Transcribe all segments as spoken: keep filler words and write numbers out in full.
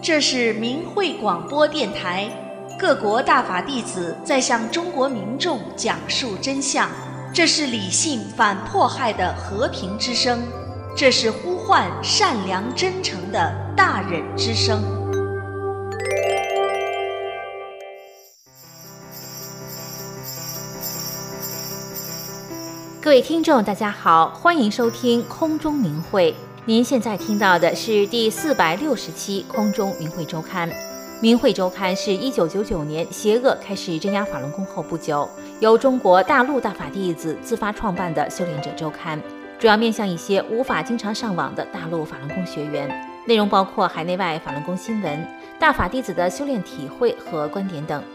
这是明慧广播电台，各国大法弟子在向中国民众讲述真相，这是理性反迫害的和平之声，这是呼唤善良真诚的大忍之声。 各位听众大家好，欢迎收听空中明慧。您现在听到的是第四百六十期空中明慧周刊。明慧周刊是一九九九年邪恶开始镇压法轮功后不久，由中国大陆大法弟子自发创办的修炼者周刊，主要面向一些无法经常上网的大陆法轮功学员，内容包括海内外法轮功新闻、大法弟子的修炼体会和观点等。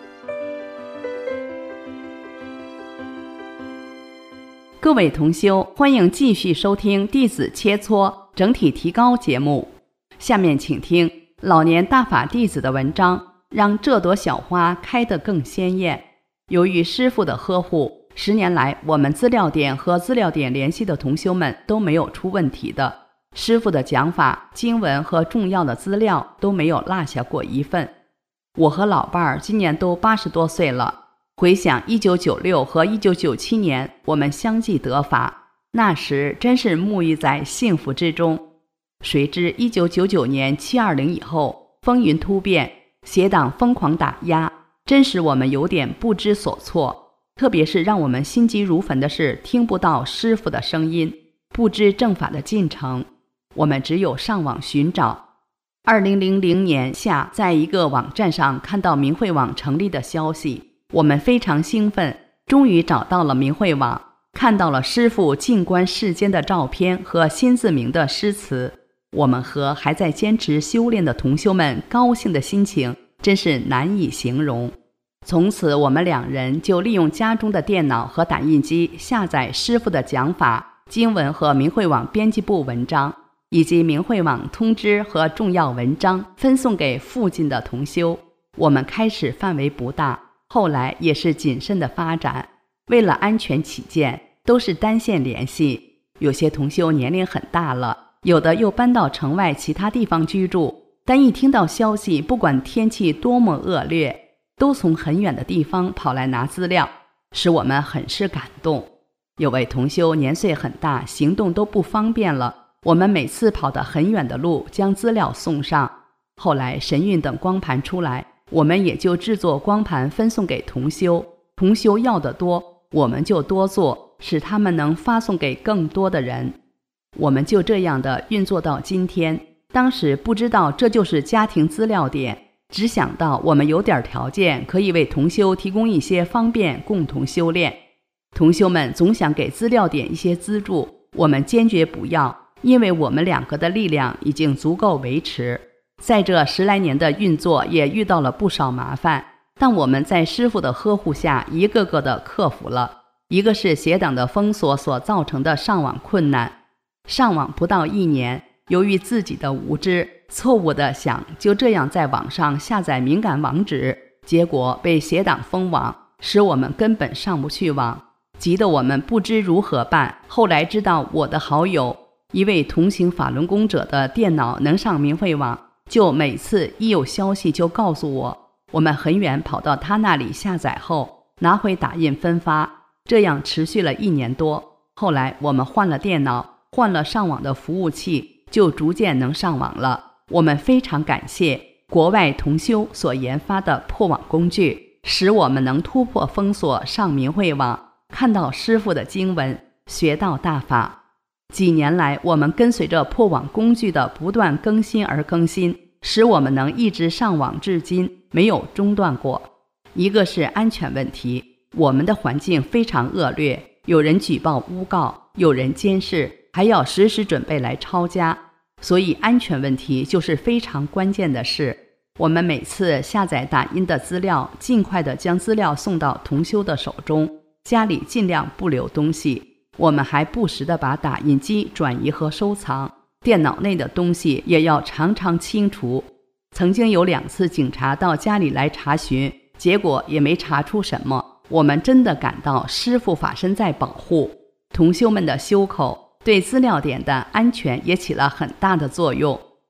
各位同修，欢迎继续收听弟子切磋整体提高节目。下面请听老年大法弟子的文章，让这朵小花开得更鲜艳。由于师父的呵护，十年来我们资料点和资料点联系的同修们都没有出问题的。师父的讲法、经文和重要的资料都没有落下过一份。我和老伴儿今年都八十多岁了。回想一九九六和一九九七年，我们相继得法，那时真是沐浴在幸福之中。谁知一九九九年七二零以后，风云突变，邪党疯狂打压，真使我们有点不知所措。特别是让我们心急如焚的是，听不到师父的声音，不知正法的进程，我们只有上网寻找。二零零零年夏，在一个网站上看到明慧网成立的消息。我们非常兴奋，终于找到了明慧网，看到了师父静观世间的照片和心自明的诗词。我们和还在坚持修炼的同修们高兴的心情真是难以形容。从此我们两人就利用家中的电脑和打印机下载师父的讲法、经文和明慧网编辑部文章，以及明慧网通知和重要文章，分送给附近的同修。我们开始范围不大，后来也是谨慎的发展，为了安全起见，都是单线联系。有些同修年龄很大了，有的又搬到城外其他地方居住，但一听到消息，不管天气多么恶劣，都从很远的地方跑来拿资料，使我们很是感动。有位同修年岁很大，行动都不方便了，我们每次跑得很远的路将资料送上。后来神韵等光盘出来，我们也就制作光盘分送给同修，同修要的多，我们就多做，使他们能发送给更多的人。我们就这样的运作到今天。当时不知道这就是家庭资料点，只想到我们有点条件，可以为同修提供一些方便，共同修炼。同修们总想给资料点一些资助，我们坚决不要，因为我们两个的力量已经足够维持。在这十来年的运作也遇到了不少麻烦，但我们在师父的呵护下一个个的克服了。一个是邪党的封锁所造成的上网困难，上网不到一年，由于自己的无知，错误的想就这样在网上下载敏感网址，结果被邪党封网，使我们根本上不去网，急得我们不知如何办。后来知道我的好友一位同行法轮功者的电脑能上明慧网，就每次一有消息就告诉我，我们很远跑到他那里下载后，拿回打印分发，这样持续了一年多。后来我们换了电脑，换了上网的服务器，就逐渐能上网了。我们非常感谢国外同修所研发的破网工具，使我们能突破封锁上明慧网，看到师父的经文，学到大法。几年来，我们跟随着破网工具的不断更新而更新，使我们能一直上网至今，没有中断过。一个是安全问题，我们的环境非常恶劣，有人举报诬告，有人监视，还要时时准备来抄家，所以安全问题就是非常关键的事。我们每次下载打印的资料，尽快地将资料送到同修的手中，家里尽量不留东西。我们还不时地把打印机转移和收藏，电脑内的东西也要常常清除。曾经有两次警察到家里来查询，结果也没查出什么。我们真的感到师父法身在保护，同修们的修口对资料点的安全也起了很大的作用。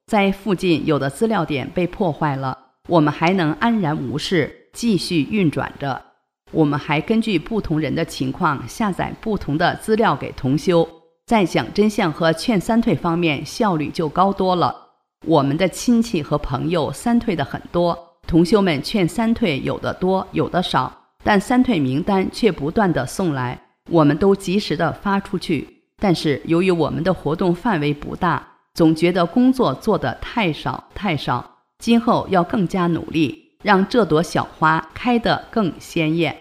在附近有的资料点被破坏了，我们还能安然无事，继续运转着。我们还根据不同人的情况下载不同的资料给同修，在讲真相和劝三退方面效率就高多了。我们的亲戚和朋友三退的很多，同修们劝三退有的多有的少，但三退名单却不断地送来，我们都及时地发出去。但是由于我们的活动范围不大，总觉得工作做得太少太少，今后要更加努力，让这朵小花开得更鲜艳。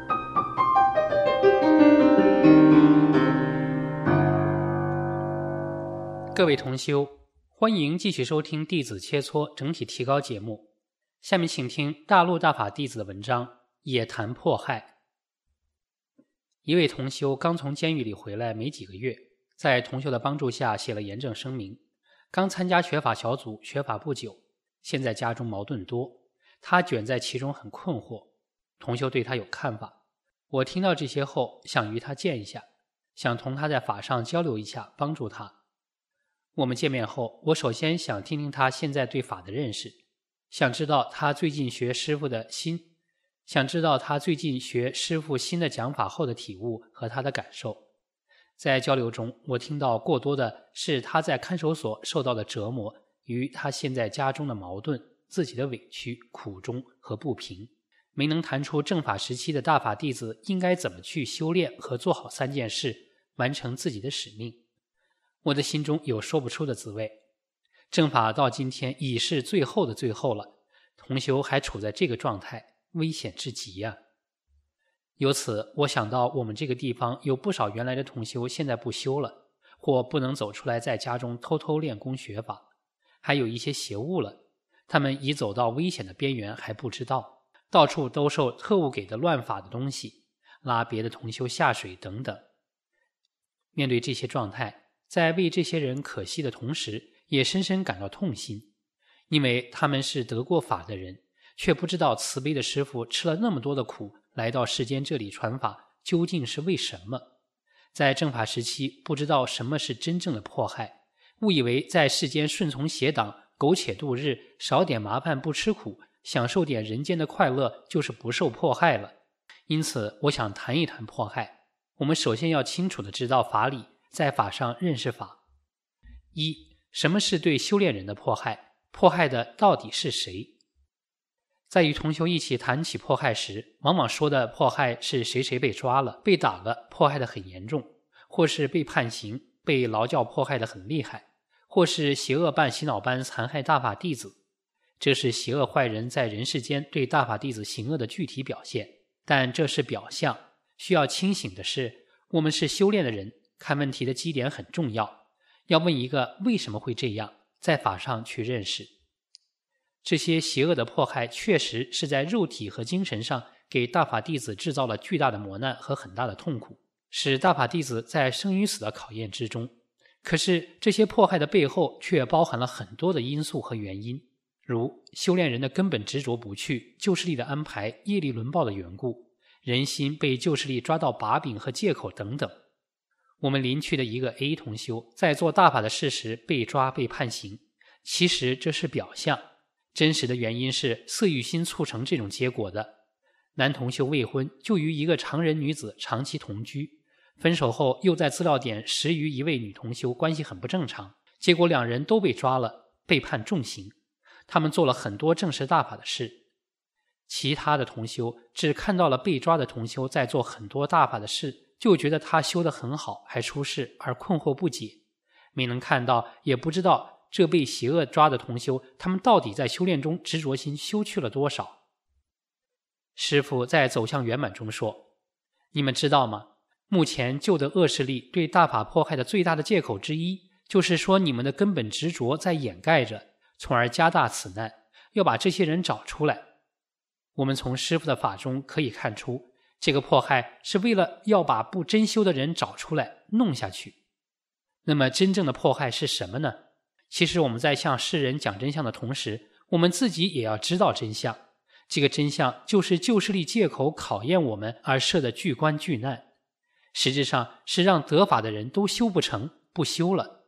各位同修，欢迎继续收听弟子切磋整体提高节目。下面请听大陆大法弟子的文章《也谈迫害》。一位同修刚从监狱里回来没几个月，在同修的帮助下写了严正声明。刚参加学法小组学法不久，现在家中矛盾多，他卷在其中很困惑。同修对他有看法，我听到这些后想与他见一下，想同他在法上交流一下，帮助他。我们见面后，我首先想听听他现在对法的认识，想知道他最近学师父的新想知道他最近学师父新的讲法后的体悟和他的感受。在交流中，我听到过多的是他在看守所受到的折磨与他现在家中的矛盾、自己的委屈、苦衷和不平，没能谈出正法时期的大法弟子应该怎么去修炼和做好三件事，完成自己的使命。我的心中有说不出的滋味。正法到今天已是最后的最后了，同修还处在这个状态，危险至极呀、啊！由此我想到我们这个地方有不少原来的同修现在不修了，或不能走出来在家中偷偷练功学法，还有一些邪物了，他们已走到危险的边缘还不知道，到处兜售特务给的乱法的东西，拉别的同修下水等等。面对这些状态，在为这些人可惜的同时，也深深感到痛心，因为他们是得过法的人，却不知道慈悲的师父吃了那么多的苦，来到世间这里传法究竟是为什么。在正法时期不知道什么是真正的迫害，误以为在世间顺从邪党，苟且度日，少点麻烦不吃苦，享受点人间的快乐，就是不受迫害了。因此我想谈一谈迫害。我们首先要清楚地知道法理，在法上认识法。一、什么是对修炼人的迫害？迫害的到底是谁？在与同修一起谈起迫害时，往往说的迫害是谁谁被抓了、被打了，迫害得很严重，或是被判刑、被劳教迫害得很厉害，或是邪恶办洗脑班残害大法弟子。这是邪恶坏人在人世间对大法弟子行恶的具体表现，但这是表象。需要清醒的是，我们是修炼的人，看问题的基点很重要，要问一个为什么会这样，在法上去认识。这些邪恶的迫害确实是在肉体和精神上给大法弟子制造了巨大的磨难和很大的痛苦，使大法弟子在生与死的考验之中。可是这些迫害的背后却包含了很多的因素和原因，如修炼人的根本执着不去、旧势力的安排、业力轮报的缘故，人心被旧势力抓到把柄和借口等等。我们邻区的一个 A 同修在做大法的事时被抓被判刑，其实这是表象，真实的原因是色欲心促成这种结果的。男同修未婚就与一个常人女子长期同居，分手后又在资料点识于一位女同修关系很不正常，结果两人都被抓了，被判重刑。他们做了很多正式大法的事，其他的同修只看到了被抓的同修在做很多大法的事，就觉得他修得很好还出事而困惑不解，没能看到也不知道这被邪恶抓的同修他们到底在修炼中执着心修去了多少。师父在走向圆满中说，你们知道吗？目前旧的恶势力对大法迫害的最大的借口之一，就是说你们的根本执着在掩盖着，从而加大此难，要把这些人找出来。我们从师父的法中可以看出，这个迫害是为了要把不真修的人找出来弄下去。那么真正的迫害是什么呢？其实我们在向世人讲真相的同时，我们自己也要知道真相。这个真相就是旧势力借口考验我们而设的巨关巨难，实质上是让得法的人都修不成，不修了，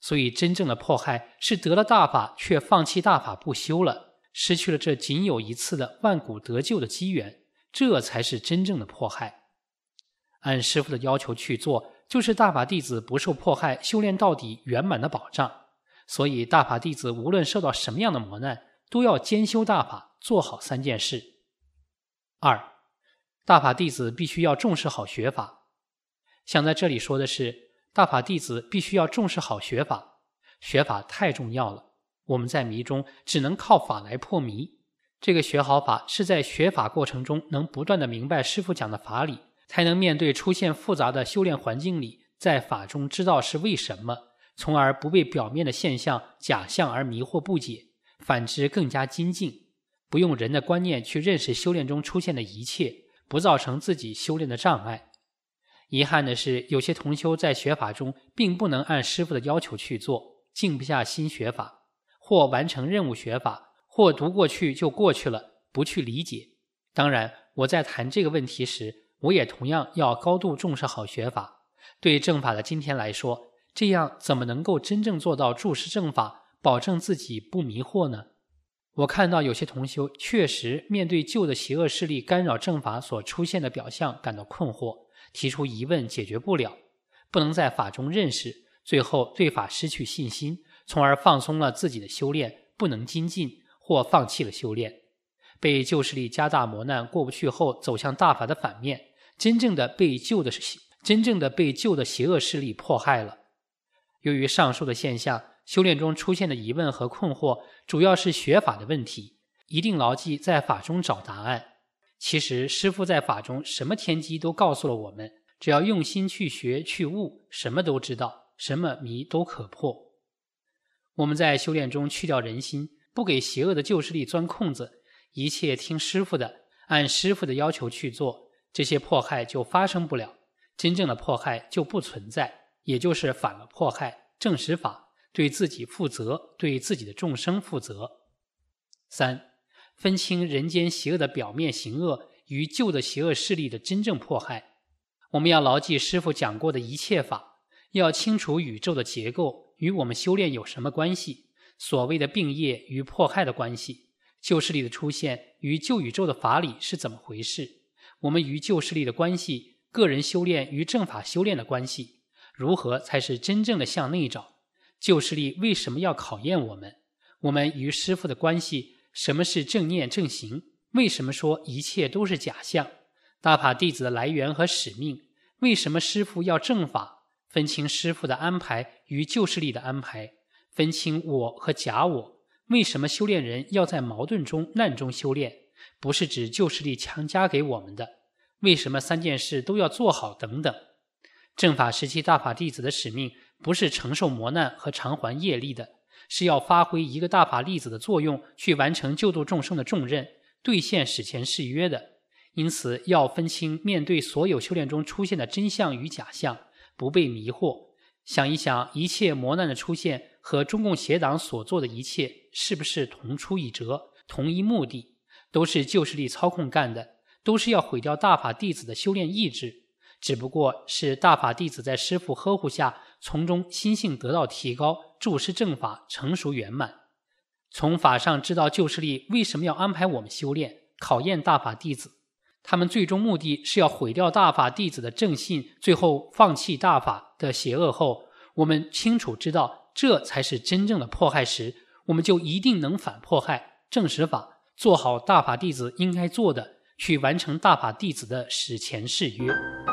所以真正的迫害是得了大法却放弃大法不修了，失去了这仅有一次的万古得救的机缘，这才是真正的迫害。按师父的要求去做，就是大法弟子不受迫害、修炼到底圆满的保障。所以大法弟子无论受到什么样的磨难，都要兼修大法，做好三件事。二，大法弟子必须要重视好学法。想在这里说的是，大法弟子必须要重视好学法，学法太重要了。我们在迷中只能靠法来破迷，这个学好法是在学法过程中能不断的明白师父讲的法理，才能面对出现复杂的修炼环境里，在法中知道是为什么，从而不被表面的现象假象而迷惑不解，反之更加精进，不用人的观念去认识修炼中出现的一切，不造成自己修炼的障碍。遗憾的是，有些同修在学法中并不能按师父的要求去做，静不下心学法，或完成任务学法，或读过去就过去了，不去理解。当然，我在谈这个问题时，我也同样要高度重视好学法。对正法的今天来说，这样怎么能够真正做到注释正法，保证自己不迷惑呢？我看到有些同修确实面对旧的邪恶势力干扰正法所出现的表象感到困惑，提出疑问解决不了，不能在法中认识，最后对法失去信心，从而放松了自己的修炼，不能精进或放弃了修炼，被旧势力加大磨难过不去后，走向大法的反面，真正的被旧的真正的被旧的邪恶势力迫害了。由于上述的现象，修炼中出现的疑问和困惑主要是学法的问题，一定牢记在法中找答案。其实师父在法中什么天机都告诉了我们，只要用心去学去悟，什么都知道，什么迷都可破。我们在修炼中去掉人心，不给邪恶的旧势力钻空子，一切听师父的，按师父的要求去做，这些迫害就发生不了，真正的迫害就不存在，也就是反了迫害，正实法，对自己负责，对自己的众生负责。三，分清人间邪恶的表面行恶与旧的邪恶势力的真正迫害。我们要牢记师父讲过的一切法，要清楚宇宙的结构与我们修炼有什么关系，所谓的病业与迫害的关系，旧势力的出现与旧宇宙的法理是怎么回事，我们与旧势力的关系，个人修炼与正法修炼的关系，如何才是真正的向内找，旧势力为什么要考验我们，我们与师父的关系，什么是正念正行，为什么说一切都是假象，大法弟子的来源和使命，为什么师父要正法，分清师父的安排与旧势力的安排，分清我和假我，为什么修炼人要在矛盾中难中修炼，不是指旧势力强加给我们的，为什么三件事都要做好等等。正法时期大法弟子的使命不是承受磨难和偿还业力的，是要发挥一个大法弟子的作用，去完成救度众生的重任，兑现史前誓约的。因此要分清面对所有修炼中出现的真相与假象，不被迷惑。想一想，一切磨难的出现和中共邪党所做的一切是不是同出一辙，同一目的，都是旧势力操控干的，都是要毁掉大法弟子的修炼意志，只不过是大法弟子在师父呵护下，从中心性得到提高，注释正法成熟圆满。从法上知道旧势力为什么要安排我们修炼，考验大法弟子，他们最终目的是要毁掉大法弟子的正信，最后放弃大法的邪恶后，我们清楚知道这才是真正的迫害时，我们就一定能反迫害，正实法，做好大法弟子应该做的，去完成大法弟子的史前誓约。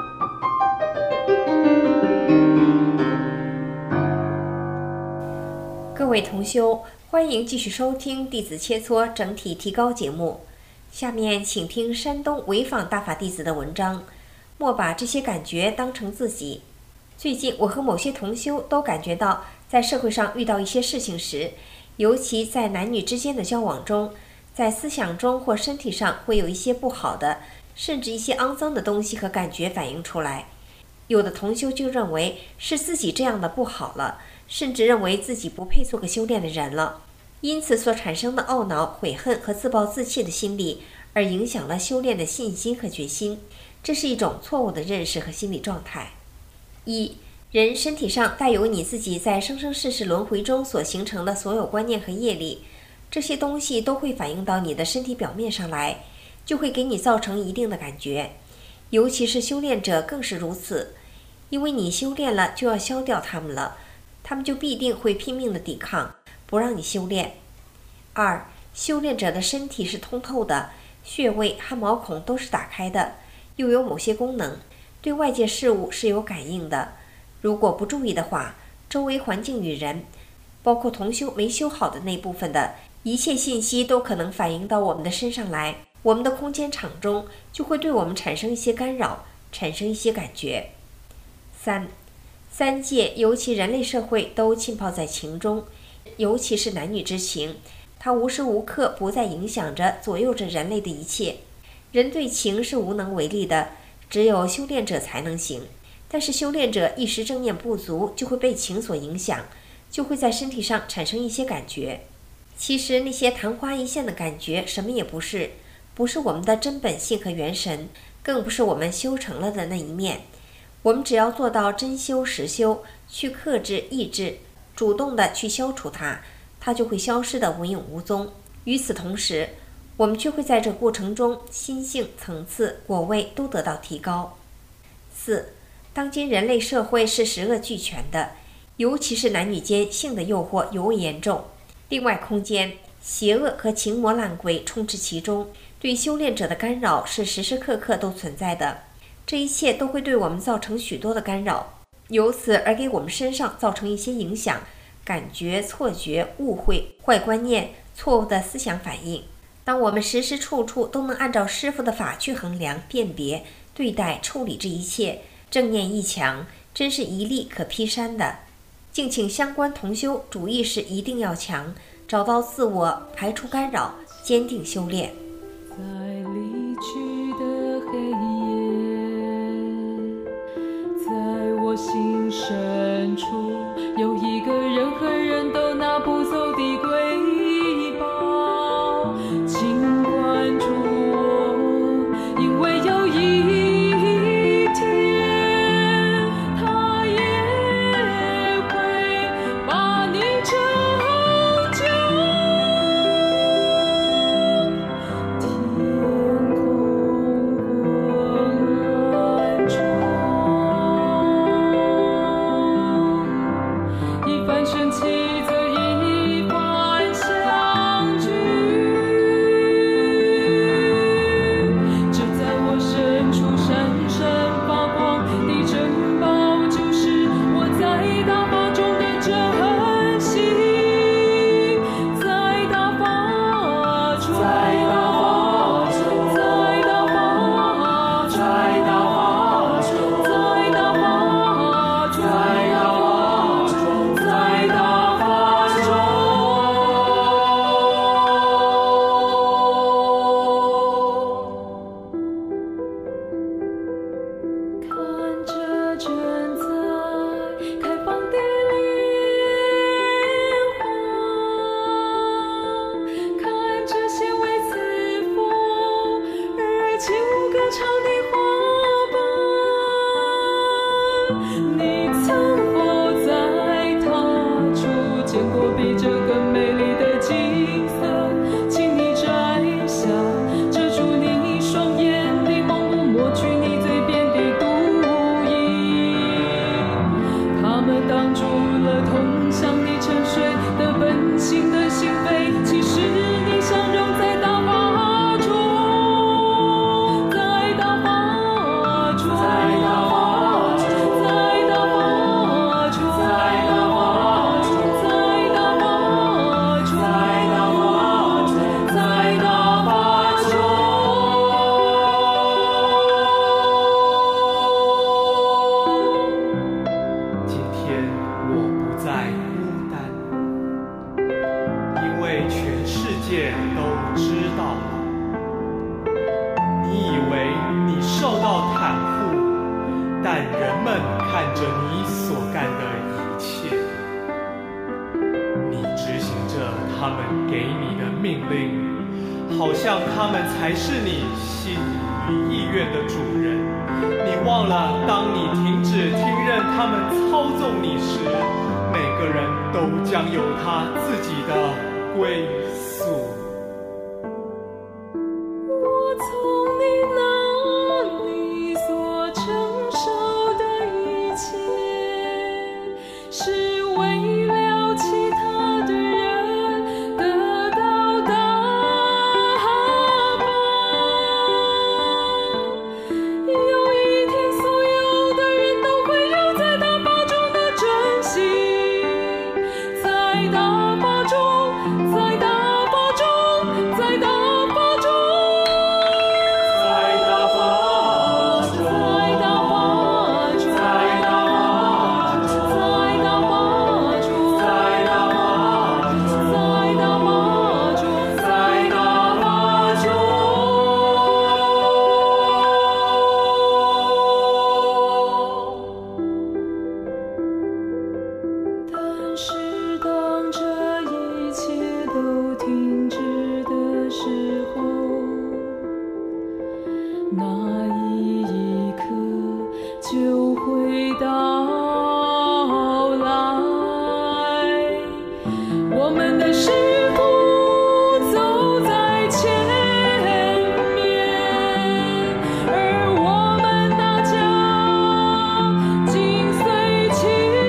各位同修，欢迎继续收听弟子切磋整体提高节目。下面请听山东潍坊大法弟子的文章，莫把这些感觉当成自己。最近我和某些同修都感觉到，在社会上遇到一些事情时，尤其在男女之间的交往中，在思想中或身体上会有一些不好的，甚至一些肮脏的东西和感觉反映出来。有的同修就认为是自己这样的不好了，甚至认为自己不配做个修炼的人了，因此所产生的懊恼、悔恨和自暴自弃的心理，而影响了修炼的信心和决心。这是一种错误的认识和心理状态。一， 人身体上带有你自己在生生世世轮回中所形成的所有观念和业力，这些东西都会反映到你的身体表面上来，就会给你造成一定的感觉。尤其是修炼者更是如此，因为你修炼了就要消掉它们了，他们就必定会拼命的抵抗，不让你修炼。二，修炼者的身体是通透的，穴位和毛孔都是打开的，又有某些功能，对外界事物是有感应的。如果不注意的话，周围环境与人，包括同修没修好的那部分的一切信息都可能反映到我们的身上来，我们的空间场中就会对我们产生一些干扰，产生一些感觉。三，三界尤其人类社会都浸泡在情中，尤其是男女之情，它无时无刻不在影响着左右着人类的一切。人对情是无能为力的，只有修炼者才能行。但是修炼者一时正念不足，就会被情所影响，就会在身体上产生一些感觉。其实那些昙花一现的感觉什么也不是，不是我们的真本性和元神，更不是我们修成了的那一面。我们只要做到真修实修，去克制抑制，主动的去消除它，它就会消失的无影无踪。与此同时，我们却会在这过程中心性、层次、果位都得到提高。四，当今人类社会是十恶俱全的，尤其是男女间性的诱惑尤为严重。另外，空间邪恶和情魔烂鬼充斥其中，对修炼者的干扰是时时刻刻都存在的。这一切都会对我们造成许多的干扰，由此而给我们身上造成一些影响，感觉、错觉、误会、坏观念、错误的思想反应。当我们时时处处都能按照师父的法去衡量、辨别、对待、处理这一切，正念一强，真是一力可劈山的。敬请相关同修主意识一定要强，找到自我，排除干扰，坚定修炼。 在离去的黑夜，在我心深处有一个人和人都拿不走的瑰宝，请关注我，因为有一天他也会把你拯救。天空昏暗中，一番生气则一番相聚，这在我深处闪闪发光的珍宝，就是我在大法中的珍惜，在大法中，在大法中，在大法中，在大法中，在大法中，在大法中，在大法中。看着正在开放的莲花，看着纤维刺锋而起舞歌唱的花瓣，你曾否在他处见过比这更美丽的景色？请你摘下遮住你双眼的蒙布，抹去你嘴边的毒液，他们挡住了通向你沉睡的本性的心扉。其实你想融在大法中，在大法中，在大法中，在大法中，在大法中，在大法中，在大法中，在大法中。 今天我不再孤单，因为全世界都知道了。你以为你受到袒护，但人们看着你所干的一切，你执行着他们给你的命令，好像他们才是你心与意愿的主人。你忘了，当你停止听任他们操纵你时，每个人都将有他自己的归宿。 我从你那里所承受的一切，是为了其他的人得到答案。有一天，所有的人都会有在大法中的真心，在大法中，在大法中，在大法中， 在大法中， 在大法中， 在大法中， 在大法中， 在大法中， 在大法中， 在大法中。 但是当这一切都停止的时候，那一刻就会到来。我们的师傅走在前面，而我们大家紧随其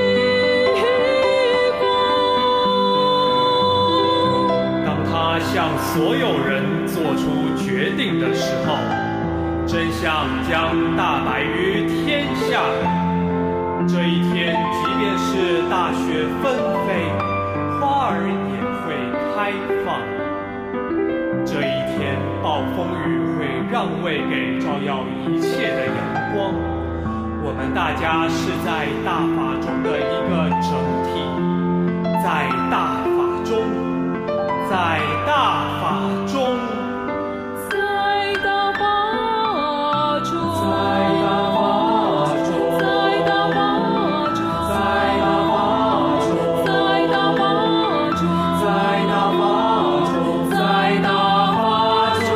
后。 当他向所有人做出决定的时候，真相将大白于天下。这一天，即便是大雪纷飞，花儿也会开放。这一天，暴风雨会让位给照耀一切的阳光。我们大家是在大法中的一个整体，在大法中，在大法中， 在大法中， 在大法中， 在大法中， 在大法中， 在大法中， 在大法中，在大法中。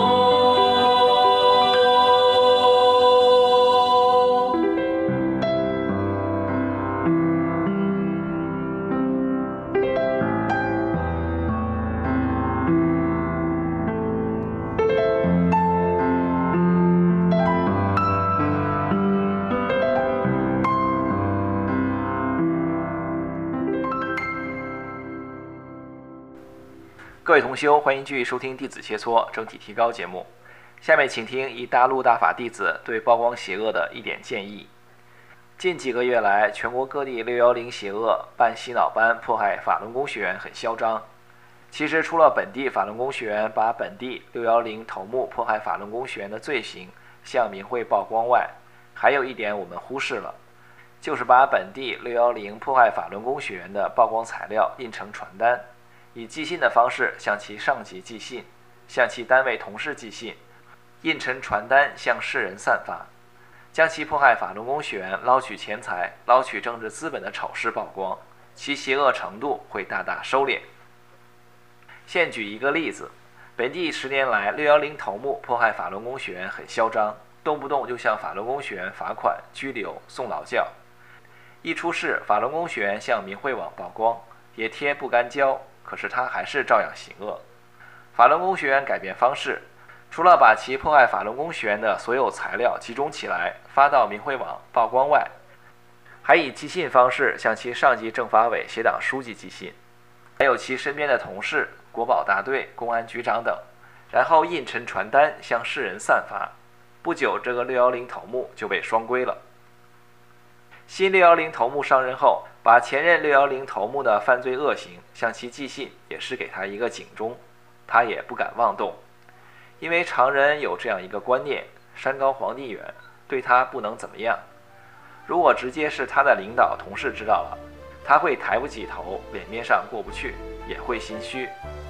各位同修，欢迎继续收听弟子切磋整体提高节目。下面请听一大陆大法弟子对曝光邪恶的一点建议。近几个月来，全国各地六一零邪恶办洗脑班迫害法轮功学员很嚣张。其实除了本地法轮功学员把本地六一零头目迫害法轮功学员的罪行向民会曝光外，还有一点我们忽视了，就是把本地六一零迫害法轮功学员的曝光材料印成传单，以寄信的方式向其上级寄信，向其单位同事寄信，印成传单向世人散发，将其迫害法轮功学员捞取钱财、捞取政治资本的丑事曝光，其邪恶程度会大大收敛。现举一个例子，本地十年来六一零头目迫害法轮功学员很嚣张，动不动就向法轮功学员罚款、拘留、送劳教。一出事，法轮功学员向明慧网曝光，也贴不干胶，可是他还是照样行恶。法轮功学员改变方式，除了把其迫害法轮功学员的所有材料集中起来发到明慧网曝光外，还以寄信方式向其上级政法委协党书记寄信，还有其身边的同事、国保大队、公安局长等，然后印成传单向世人散发。不久，这个六一零头目就被双规了。新六一零头目上任后，把前任六一零头目的犯罪恶行向其寄信，也是给他一个警钟，他也不敢妄动，因为常人有这样一个观念：山高皇帝远，对他不能怎么样。如果直接是他的领导同事知道了，他会抬不起头，脸面上过不去，也会心虚。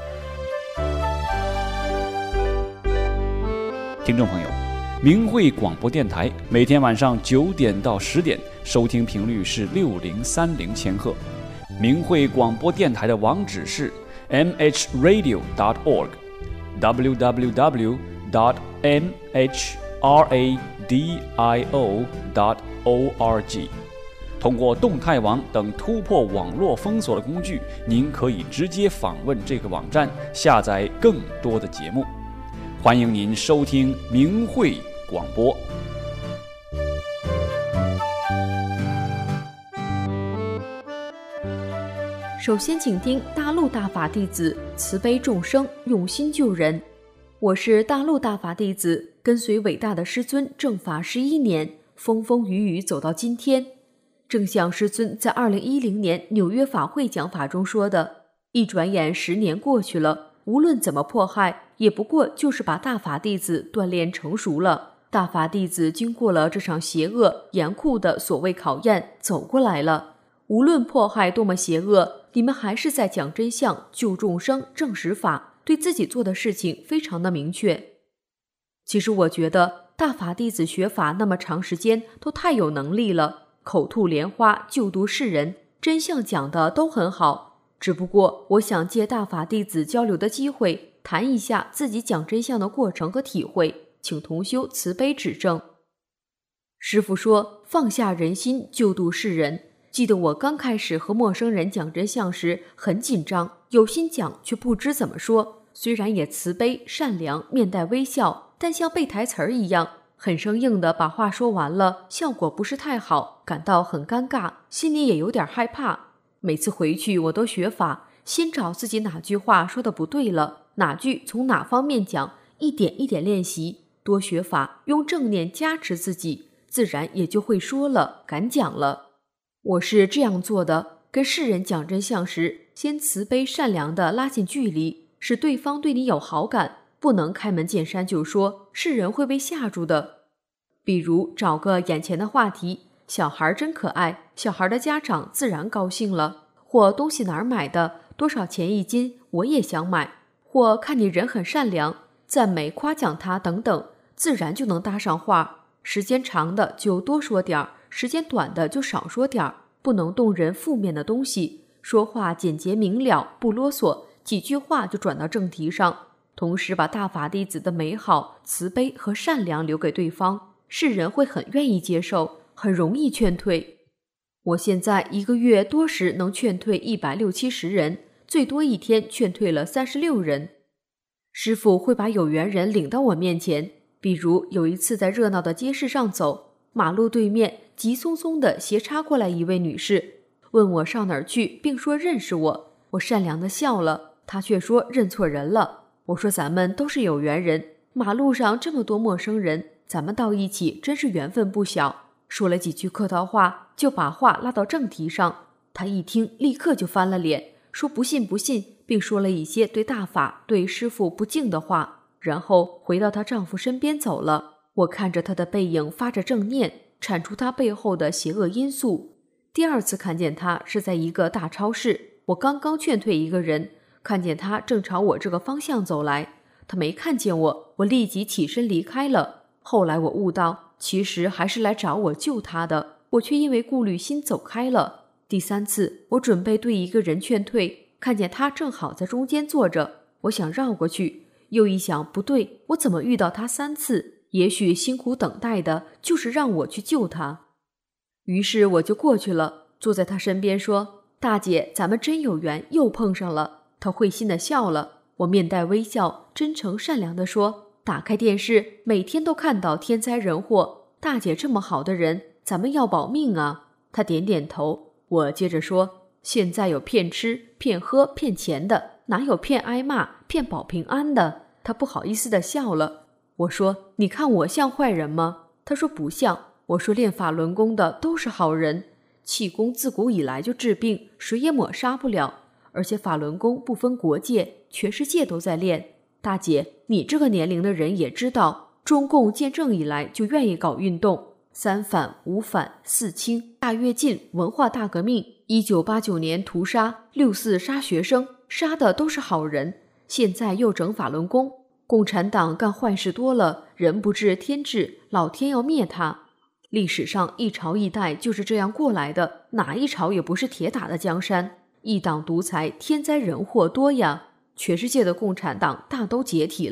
听众朋友，明慧广播电台每天晚上九点到十点，收听频率是六零三零千赫。明慧广播电台的网址是 m h radio dot org w w w dot m h r a d i o dot o r g。通过动态网等突破网络封锁的工具，您可以直接访问这个网站，下载更多的节目。欢迎您收听明慧广播。 首先请听大陆大法弟子慈悲众生，用心救人。我是大陆大法弟子，跟随伟大的师尊正法十一年，风风雨雨走到今天。正像师尊在二零一零年纽约法会讲法中说的，一转眼十年过去了，无论怎么迫害，也不过就是把大法弟子锻炼成熟了。大法弟子经过了这场邪恶严酷的所谓考验，走过来了。无论迫害多么邪恶，你们还是在讲真相、救众生、正实法，对自己做的事情非常的明确。其实我觉得大法弟子学法那么长时间，都太有能力了，口吐莲花，救度世人，真相讲的都很好。只不过我想借大法弟子交流的机会，谈一下自己讲真相的过程和体会，请同修慈悲指正。师父说放下人心，救度世人。记得我刚开始和陌生人讲真相时很紧张，有心讲却不知怎么说，虽然也慈悲善良，面带微笑，但像背台词儿一样，很生硬的把话说完了，效果不是太好，感到很尴尬，心里也有点害怕。每次回去我都学法，先找自己哪句话说的不对了，哪句从哪方面讲，一点一点练习，多学法，用正念加持自己，自然也就会说了，敢讲了。我是这样做的，跟世人讲真相时，先慈悲善良地拉近距离，使对方对你有好感，不能开门见山就说，世人会被吓住的。比如找个眼前的话题，小孩真可爱，小孩的家长自然高兴了，或东西哪儿买的，多少钱一斤，我也想买，或看你人很善良，赞美夸奖他等等，自然就能搭上话。时间长的就多说点儿，时间短的就少说点儿，不能动人负面的东西，说话简洁明了，不啰嗦，几句话就转到正题上，同时把大法弟子的美好、慈悲和善良留给对方，世人会很愿意接受，很容易劝退。我现在一个月多时能劝退一百六七十人，最多一天劝退了三十六人。师父会把有缘人领到我面前，比如有一次在热闹的街市上走，马路对面急匆匆地斜插过来一位女士，问我上哪儿去，并说认识我。我善良地笑了，她却说认错人了。我说咱们都是有缘人，马路上这么多陌生人，咱们到一起真是缘分不小。说了几句客套话，就把话拉到正题上。她一听立刻就翻了脸，说不信不信，并说了一些对大法对师父不敬的话，然后回到她丈夫身边走了。我看着她的背影发着正念，铲除她背后的邪恶因素。第二次看见她是在一个大超市，我刚刚劝退一个人，看见她正朝我这个方向走来，她没看见我，我立即起身离开了。后来我悟到，其实还是来找我救她的，我却因为顾虑心走开了。第三次我准备对一个人劝退，看见他正好在中间坐着，我想绕过去，又一想不对，我怎么遇到他三次？也许辛苦等待的就是让我去救他。于是我就过去了，坐在他身边说，大姐，咱们真有缘，又碰上了。他会心地笑了，我面带微笑，真诚善良地说，打开电视，每天都看到天灾人祸，大姐这么好的人，咱们要保命啊。他点点头，我接着说，现在有骗吃、骗喝、骗钱的，哪有骗挨骂、骗保平安的？他不好意思地笑了。我说，你看我像坏人吗？他说不像。我说，练法轮功的都是好人，气功自古以来就治病，谁也抹杀不了，而且法轮功不分国界，全世界都在练。大姐，你这个年龄的人也知道，中共建政以来就愿意搞运动，三反、五反、四清、大跃进、文化大革命，一九八九年屠杀，六四杀学生，杀的都是好人，现在又整法轮功。共产党干坏事多了，人不治天治，老天要灭他。历史上一朝一代就是这样过来的，哪一朝也不是铁打的江山，一党独裁，天灾人祸多呀。全世界的共产党大都解体了，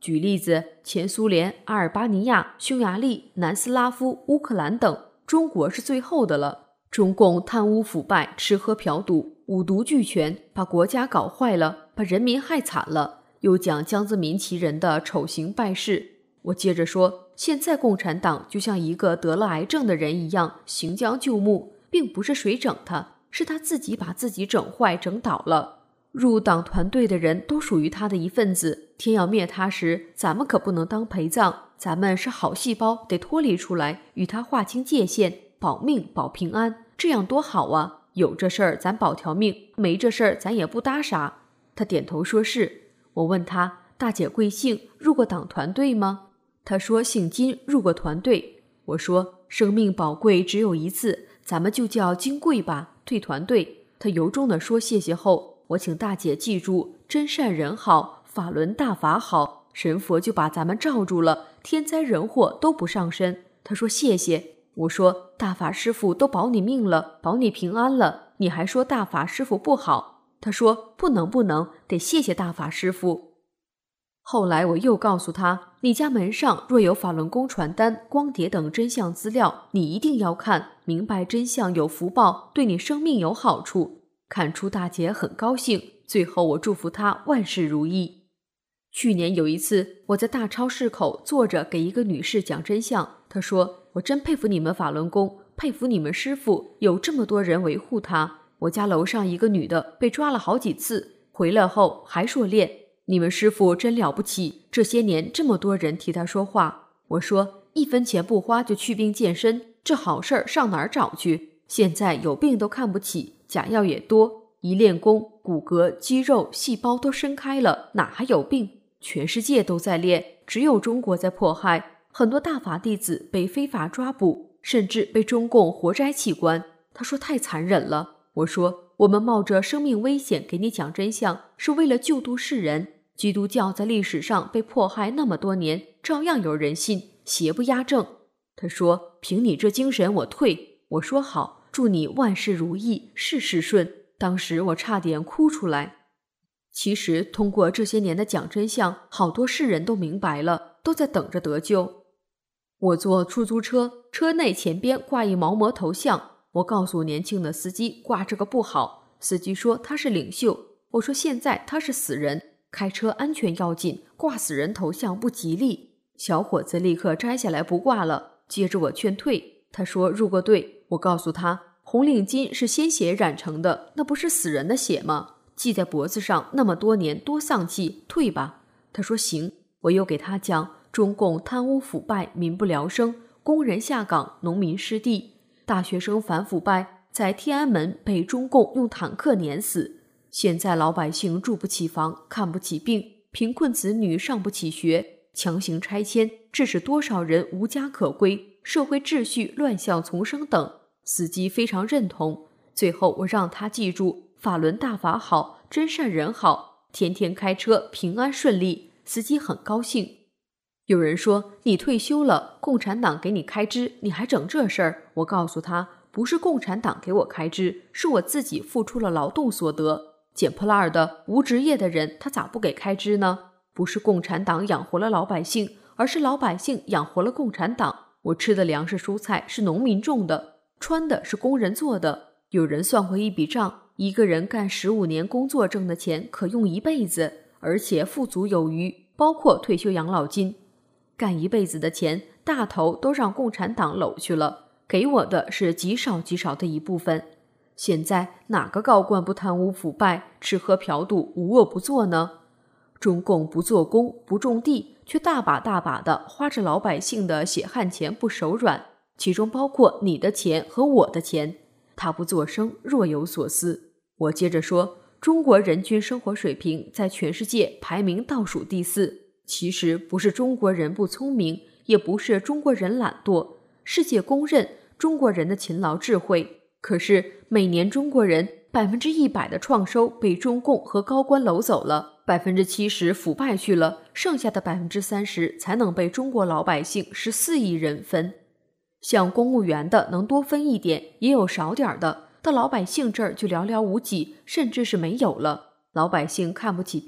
举例子，前苏联、阿尔巴尼亚、匈牙利、南斯拉夫、乌克兰等，中国是最后的了。中共贪污腐败、吃喝嫖赌、五毒俱全，把国家搞坏了，把人民害惨了。又讲江泽民其人的丑行败事。我接着说，现在共产党就像一个得了癌症的人一样，行将就木，并不是谁整他，是他自己把自己整坏整倒了。入党团队的人都属于他的一份子，天要灭他时，咱们可不能当陪葬，咱们是好细胞，得脱离出来，与他划清界限，保命保平安，这样多好啊！有这事儿咱保条命，没这事儿咱也不搭啥。他点头说是。我问他，大姐贵姓，入过党团队吗？他说姓金，入过团队。我说生命宝贵，只有一次，咱们就叫金贵吧，退团队。他由衷地说谢谢后，我请大姐记住，真善人好，法轮大法好，神佛就把咱们罩住了，天灾人祸都不上身。他说谢谢。我说大法师父都保你命了，保你平安了，你还说大法师父不好？他说不能不能，得谢谢大法师父。后来我又告诉他，你家门上若有法轮功传单、光碟等真相资料，你一定要看，明白真相有福报，对你生命有好处。看出大姐很高兴，最后我祝福她万事如意。去年有一次，我在大超市口坐着给一个女士讲真相，她说我真佩服你们法轮功，佩服你们师父，有这么多人维护她。我家楼上一个女的被抓了好几次，回来后还说练，你们师父真了不起，这些年这么多人替她说话。我说一分钱不花就去病健身，这好事儿上哪儿找去？现在有病都看不起，假药也多，一练功，骨骼、肌肉、细胞都伸开了，哪还有病？全世界都在练，只有中国在迫害，很多大法弟子被非法抓捕，甚至被中共活摘器官。他说太残忍了。我说我们冒着生命危险给你讲真相，是为了救度世人。基督教在历史上被迫害那么多年，照样有人信，邪不压正。他说凭你这精神我退。我说好，祝你万事如意，事事顺。当时我差点哭出来。其实通过这些年的讲真相，好多世人都明白了，都在等着得救。我坐出租车，车内前边挂一毛魔头像，我告诉年轻的司机挂这个不好，司机说他是领袖，我说现在他是死人，开车安全要紧，挂死人头像不吉利。小伙子立刻摘下来不挂了，接着我劝退，他说入过队。我告诉他红领巾是鲜血染成的，那不是死人的血吗？系在脖子上那么多年多丧气，退吧。他说行。我又给他讲中共贪污腐败，民不聊生，工人下岗，农民失地，大学生反腐败，在天安门被中共用坦克碾死。现在老百姓住不起房，看不起病，贫困子女上不起学，强行拆迁，致使多少人无家可归，社会秩序乱象丛生等。司机非常认同。最后我让他记住，法轮大法好，真善人好，天天开车平安顺利。司机很高兴。有人说你退休了，共产党给你开支，你还整这事儿？我告诉他，不是共产党给我开支，是我自己付出了劳动所得。捡破烂的无职业的人，他咋不给开支呢？不是共产党养活了老百姓，而是老百姓养活了共产党。我吃的粮食蔬菜是农民种的，穿的是工人做的。有人算过一笔账，一个人干十五年工作挣的钱可用一辈子，而且富足有余，包括退休养老金。干一辈子的钱，大头都让共产党搂去了，给我的是极少极少的一部分。现在哪个高官不贪污腐败、吃喝嫖赌、无恶不作呢？中共不做工、不种地，却大把大把的花着老百姓的血汗钱不手软，其中包括你的钱和我的钱。他不作声，若有所思。我接着说，中国人均生活水平在全世界排名倒数第四。其实不是中国人不聪明，也不是中国人懒惰，世界公认中国人的勤劳智慧。可是每年中国人百分之一百的创收被中共和高官搂走了，百分之七十腐败去了，剩下的百分之三十才能被中国老百姓十四亿人分。像公务员的能多分一点，也有少点的，到老百姓这儿就寥寥无几，甚至是没有了。老百姓看不起病，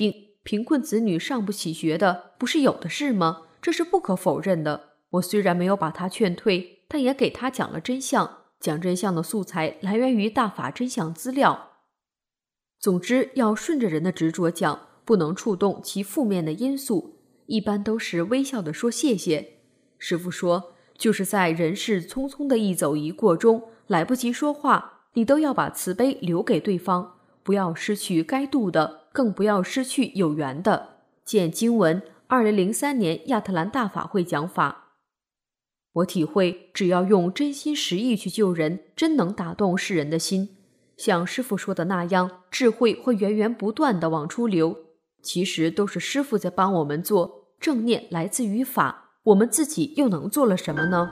贫困子女上不起学的不是有的是吗？这是不可否认的。我虽然没有把他劝退，但也给他讲了真相。讲真相的素材来源于大法真相资料。总之，要顺着人的执着讲，不能触动其负面的因素，一般都是微笑地说谢谢。师父说，就是在人世匆匆的一走一过中，来不及说话，你都要把慈悲留给对方，不要失去该度的，更不要失去有缘的。见经文二零零三年亚特兰大法会讲法。我体会，只要用真心实意去救人，真能打动世人的心。像师父说的那样，智慧会源源不断地往出流，其实都是师父在帮我们做。正念来自于法，我们自己又能做了什么呢？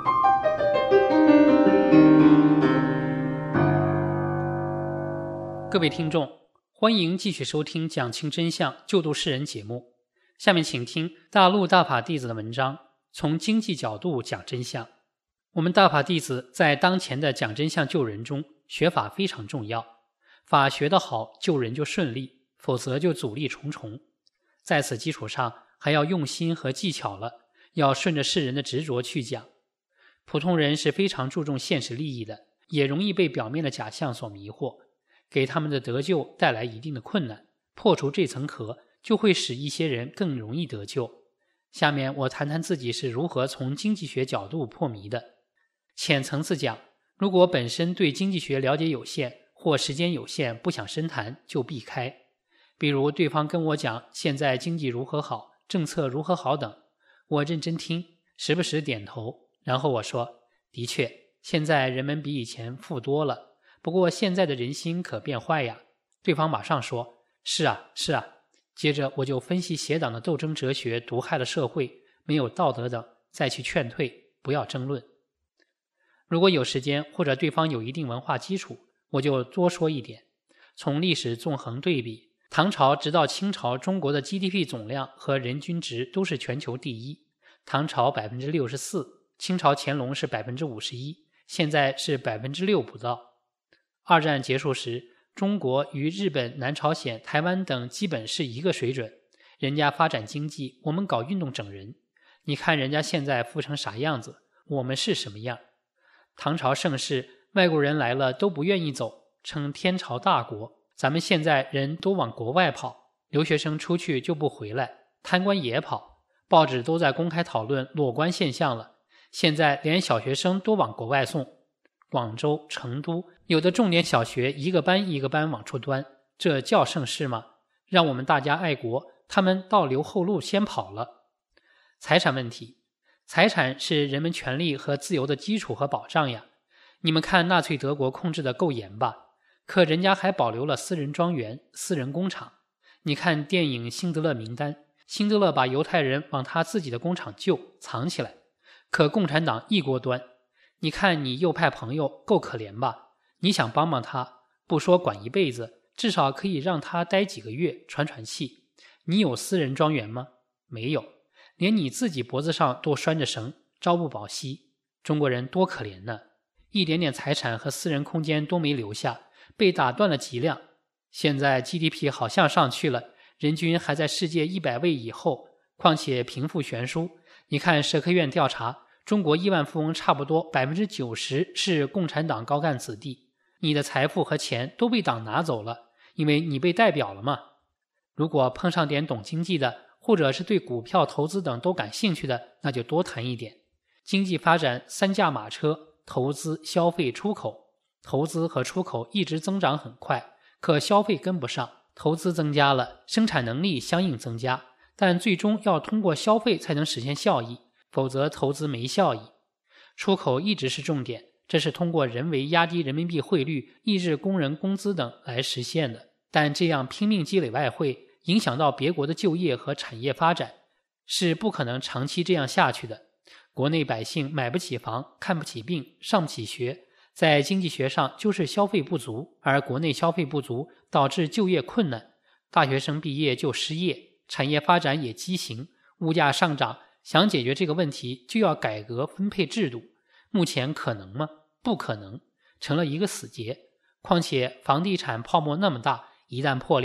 各位听众，欢迎继续收听讲清真相救度世人节目。下面请听大陆大法弟子的文章，从经济角度讲真相。我们大法弟子在当前的讲真相救人中，学法非常重要，法学得好，救人就顺利，否则就阻力重重。在此基础上，还要用心和技巧了，要顺着世人的执着去讲。普通人是非常注重现实利益的，也容易被表面的假象所迷惑，给他们的得救带来一定的困难。破除这层壳，就会使一些人更容易得救。下面我谈谈自己是如何从经济学角度破迷的。浅层次讲，如果本身对经济学了解有限或时间有限，不想深谈，就避开。比如对方跟我讲现在经济如何好，政策如何好等，我认真听，时不时点头，然后我说，的确，现在人们比以前富多了，不过现在的人心可变坏呀。对方马上说，是啊，是啊。接着我就分析邪党的斗争哲学毒害了社会，没有道德等，再去劝退，不要争论。如果有时间或者对方有一定文化基础，我就多说一点。从历史纵横对比，唐朝直到清朝，中国的 G D P 总量和人均值都是全球第一，唐朝 百分之六十四， 清朝乾隆是 百分之五十一， 现在是 百分之六 不到。二战结束时，中国与日本、南朝鲜、台湾等基本是一个水准，人家发展经济，我们搞运动整人。你看人家现在富成啥样子，我们是什么样？唐朝盛世，外国人来了都不愿意走，称天朝大国。咱们现在人都往国外跑，留学生出去就不回来，贪官也跑，报纸都在公开讨论裸官现象了。现在连小学生都往国外送，广州、成都有的重点小学一个班一个班往出端，这叫盛世吗？让我们大家爱国，他们倒留后路先跑了。财产问题，财产是人们权利和自由的基础和保障呀。你们看纳粹德国控制的够严吧，可人家还保留了私人庄园、私人工厂。你看电影《辛德勒名单》，辛德勒把犹太人往他自己的工厂救藏起来，可共产党一锅端。你看你右派朋友够可怜吧，你想帮帮他，不说管一辈子，至少可以让他待几个月喘喘气。你有私人庄园吗？没有，连你自己脖子上都拴着绳，朝不保夕。中国人多可怜呢，一点点财产和私人空间都没留下，被打断了脊梁。现在 G D P 好像上去了，人均还在世界一百位以后，况且贫富悬殊。你看社科院调查，中国亿万富翁差不多 百分之九十 是共产党高干子弟，你的财富和钱都被党拿走了，因为你被代表了嘛。如果碰上点懂经济的，或者是对股票投资等都感兴趣的，那就多谈一点。经济发展三驾马车，投资、消费、出口。投资和出口一直增长很快，可消费跟不上，投资增加了，生产能力相应增加，但最终要通过消费才能实现效益，否则投资没效益。出口一直是重点，这是通过人为压低人民币汇率、抑制工人工资等来实现的，但这样拼命积累外汇，影响到别国的就业和产业发展，是不可能长期这样下去的。国内百姓买不起房，看不起病，上不起学，在经济学上就是消费不足，而国内消费不足导致就业困难，大学生毕业就失业，产业发展也畸形，物价上涨。想解决这个问题，就要改革分配制度。目前可能吗？不可能，成了一个死结。况且房地产泡沫那么大，一旦破裂，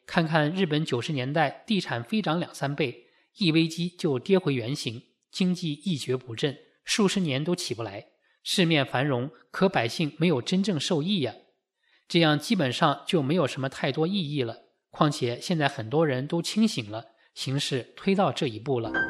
看看日本九十年代地产飞涨两三倍，一危机就跌回原形，经济一蹶不振，数十年都起不来，市面繁荣，可百姓没有真正受益呀。这样基本上就没有什么太多意义了。况且现在很多人都清醒了，形势推到这一步了。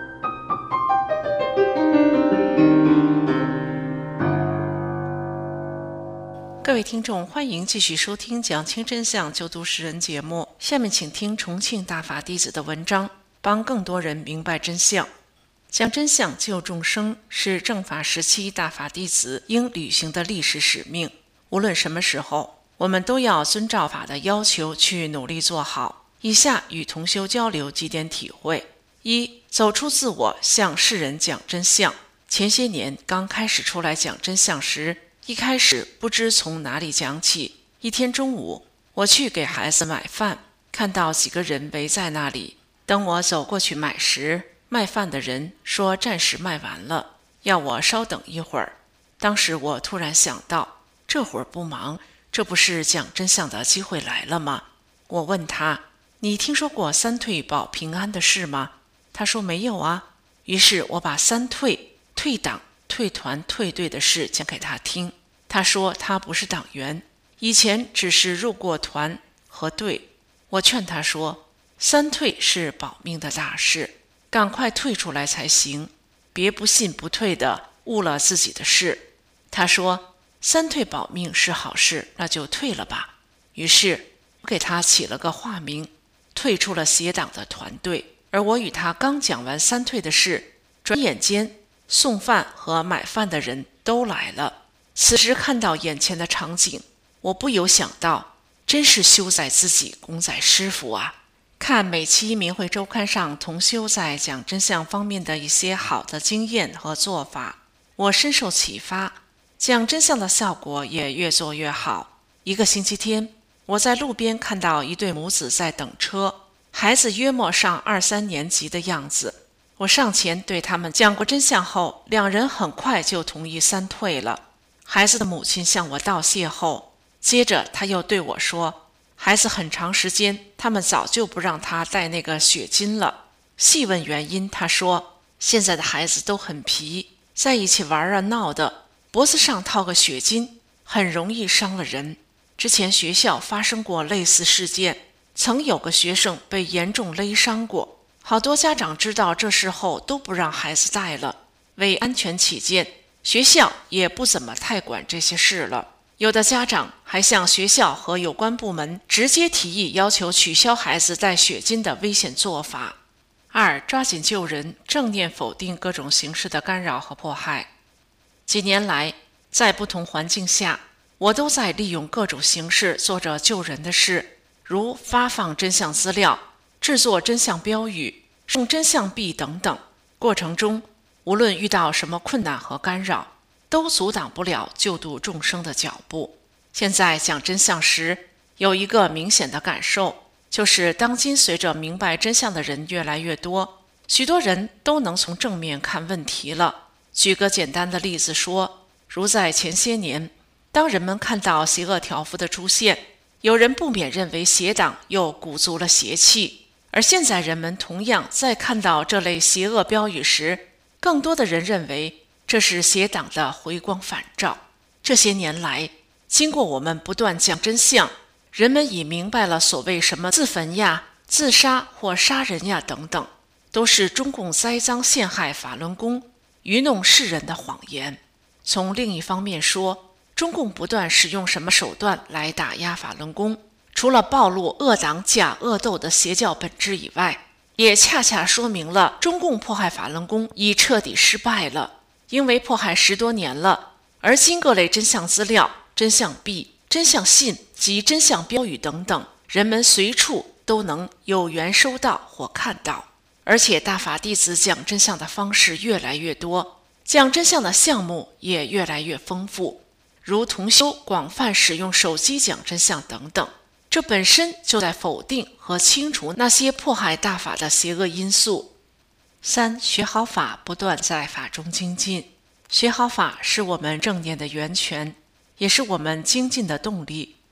各位听众，欢迎继续收听讲清真相就读世人节目。下面请听重庆大法弟子的文章，帮更多人明白真相。讲真相救众生是正法时期大法弟子应履行的历史使命。无论什么时候，我们都要遵照法的要求去努力做好。以下与同修交流几点体会：一、走出自我，向世人讲真相。前些年刚开始出来讲真相时，一开始不知从哪里讲起。一天中午，我去给孩子买饭，看到几个人围在那里。等我走过去买时，卖饭的人说暂时卖完了，要我稍等一会儿。当时我突然想到，这会儿不忙，这不是讲真相的机会来了吗？我问他，你听说过三退保平安的事吗？他说没有啊。于是我把三退、退党、退团、退队的事讲给他听。他说他不是党员，以前只是入过团和队。我劝他说，三退是保命的大事，赶快退出来才行，别不信不退的误了自己的事。他说三退保命是好事，那就退了吧。于是我给他起了个化名，退出了邪党的团队。而我与他刚讲完三退的事，转眼间送饭和买饭的人都来了。此时看到眼前的场景，我不由想到，真是修在自己，功在师父啊。看每期明慧周刊上同修在讲真相方面的一些好的经验和做法，我深受启发，讲真相的效果也越做越好。一个星期天，我在路边看到一对母子在等车，孩子约莫上二三年级的样子。我上前对他们讲过真相后，两人很快就同意三退了。孩子的母亲向我道谢后，接着他又对我说，孩子很长时间他们早就不让他戴那个血巾了。细问原因，他说现在的孩子都很皮，在一起玩啊闹的，脖子上套个血巾很容易伤了人。之前学校发生过类似事件，曾有个学生被严重勒伤过，好多家长知道这事后都不让孩子戴了。为安全起见，学校也不怎么太管这些事了。有的家长还向学校和有关部门直接提议，要求取消孩子戴血巾的危险做法。二、抓紧救人，正念否定各种形式的干扰和迫害。几年来，在不同环境下，我都在利用各种形式做着救人的事，如发放真相资料、制作真相标语、送真相币等等。过程中，无论遇到什么困难和干扰，都阻挡不了救度众生的脚步。现在讲真相时，有一个明显的感受，就是当今随着明白真相的人越来越多，许多人都能从正面看问题了。举个简单的例子说，如在前些年，当人们看到邪恶条幅的出现，有人不免认为邪党又鼓足了邪气。而现在人们同样在看到这类邪恶标语时，更多的人认为这是邪党的回光返照。这些年来，经过我们不断讲真相，人们已明白了所谓什么自焚呀、自杀或杀人呀等等，都是中共栽赃陷害法轮功、愚弄世人的谎言。从另一方面说，中共不断使用什么手段来打压法轮功，除了暴露恶党假恶斗的邪教本质以外，也恰恰说明了中共迫害法轮功已彻底失败了。因为迫害十多年了，而今各类真相资料、真相币、真相信及真相标语等等，人们随处都能有缘收到或看到。而且大法弟子讲真相的方式越来越多，讲真相的项目也越来越丰富，如同修广泛使用手机讲真相等等。这本身就在否定和清除那些迫害大法的邪恶因素。三、学好法，不断在法中精进。学好法是我们正念的源泉，也是我们精进的动力。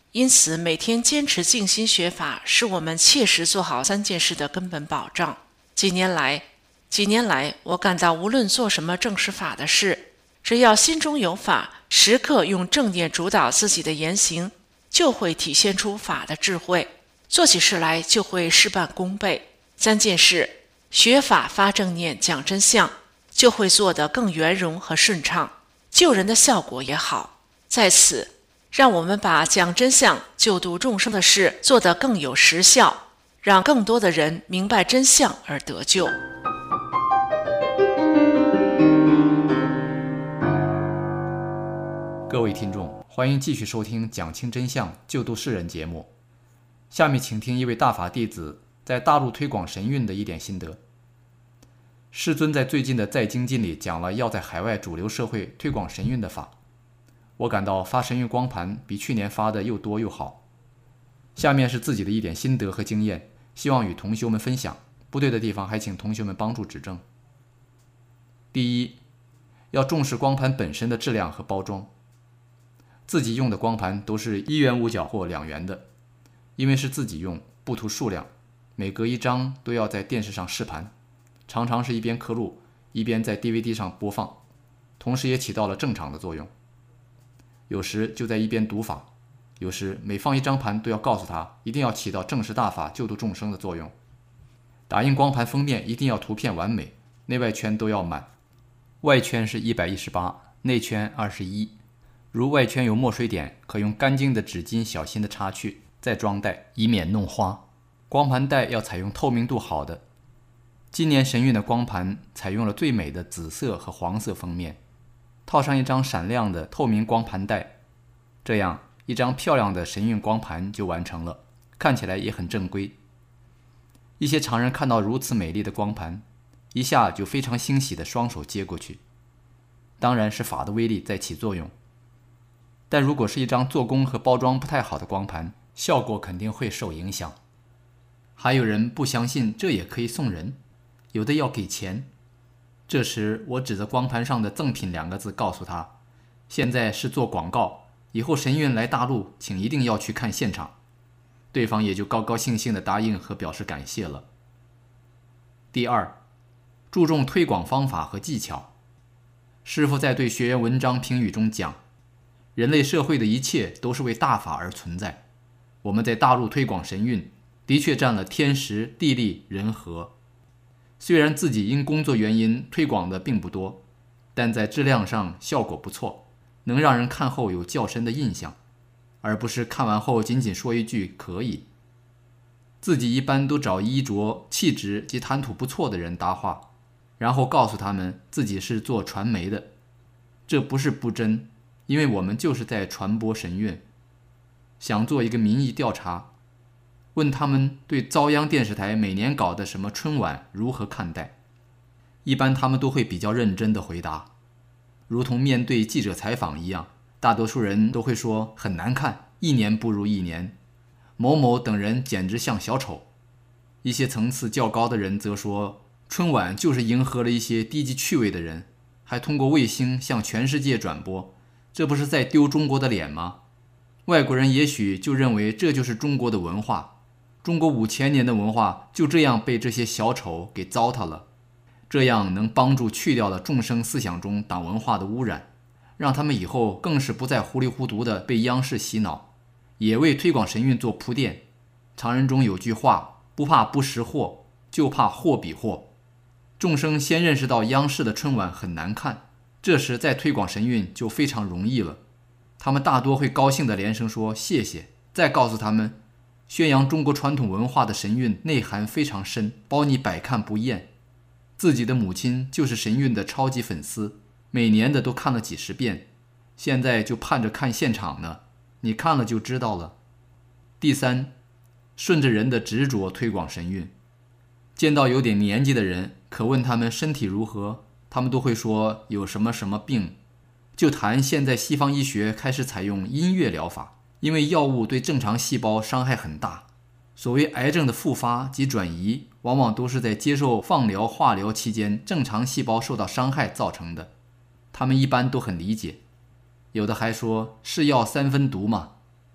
因此每天坚持静心学法，是我们切实做好三件事的根本保障。几年来几年来我感到无论做什么正实法的事，只要心中有法，时刻用正念主导自己的言行，就会体现出法的智慧，做起事来就会事半功倍。三件事，学法发正念讲真相，就会做得更圆融和顺畅，救人的效果也好。在此让我们把讲真相救度众生的事做得更有实效，让更多的人明白真相而得救。 各位听众，欢迎继续收听讲清真相救度世人节目。下面请听一位大法弟子在大陆推广神韵的一点心得。世尊在最近的在精进里讲了要在海外主流社会推广神韵的法，我感到发神韵光盘比去年发的又多又好。下面是自己的一点心得和经验，希望与同修们分享，不对的地方还请同修们帮助指正。第一，要重视光盘本身的质量和包装。自己用的光盘都是一元五角或两元的，因为是自己用，不图数量，每隔一张都要在电视上试盘，常常是一边刻录一边在 D V D 上播放，同时也起到了正常的作用。有时就在一边读法，有时每放一张盘都要告诉他一定要起到正实大法救度众生的作用。打印光盘封面一定要图片完美，内外圈都要满，外圈是一百一十八，内圈二十一。如外圈有墨水点，可用干净的纸巾小心的擦去，再装袋，以免弄花。光盘袋要采用透明度好的。今年神韵的光盘采用了最美的紫色和黄色封面，套上一张闪亮的透明光盘袋，这样一张漂亮的神韵光盘就完成了，看起来也很正规。一些常人看到如此美丽的光盘，一下就非常欣喜的双手接过去，当然是法的威力在起作用。但如果是一张做工和包装不太好的光盘，效果肯定会受影响。还有人不相信这也可以送人，有的要给钱。这时我指着光盘上的赠品两个字告诉他，现在是做广告，以后神韵来大陆请一定要去看现场。对方也就高高兴兴地答应和表示感谢了。第二，注重推广方法和技巧。师父在对学员文章评语中讲，人类社会的一切都是为大法而存在。我们在大陆推广神韵，的确占了天时、地利、人和。虽然自己因工作原因推广的并不多，但在质量上效果不错，能让人看后有较深的印象，而不是看完后仅仅说一句可以。自己一般都找衣着、气质及谈吐不错的人搭话，然后告诉他们自己是做传媒的。这不是不真，因为我们就是在传播神韵。想做一个民意调查，问他们对遭央电视台每年搞的什么春晚如何看待，一般他们都会比较认真地回答，如同面对记者采访一样，大多数人都会说很难看，一年不如一年，某某等人简直像小丑。一些层次较高的人则说，春晚就是迎合了一些低级趣味的人，还通过卫星向全世界转播，这不是在丢中国的脸吗？外国人也许就认为这就是中国的文化，中国五千年的文化就这样被这些小丑给糟蹋了。这样能帮助去掉了众生思想中党文化的污染，让他们以后更是不再糊里糊涂的被央视洗脑，也为推广神韵做铺垫。常人中有句话，不怕不识货，就怕货比货。众生先认识到央视的春晚很难看，这时再推广神韵就非常容易了。他们大多会高兴地连声说谢谢，再告诉他们，宣扬中国传统文化的神韵内涵非常深，包你百看不厌。自己的母亲就是神韵的超级粉丝，每年的都看了几十遍，现在就盼着看现场呢，你看了就知道了。第三，顺着人的执着推广神韵。见到有点年纪的人，可问他们身体如何，他们都会说有什么什么病。就谈现在西方医学开始采用音乐疗法，因为药物对正常细胞伤害很大。所谓癌症的复发及转移，往往都是在接受放疗、化疗期间正常细胞受到伤害造成的。他们一般都很理解，有的还说是药三分毒嘛。